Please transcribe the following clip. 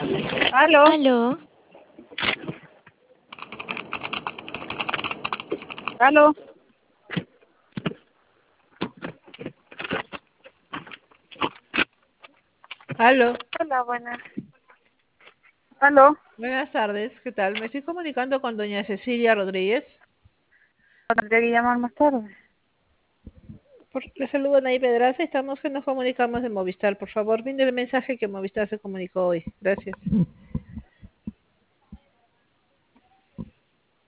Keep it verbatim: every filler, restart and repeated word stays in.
Aló, Aló, aló, Aló, hola, buenas. Aló, buenas tardes, ¿qué tal? Me estoy comunicando con doña Cecilia Rodríguez. tendría que llamar más tarde. Por, le saludo Nay Pedraza, estamos que nos comunicamos de Movistar. Por favor, brinde el mensaje que Movistar se comunicó hoy. Gracias.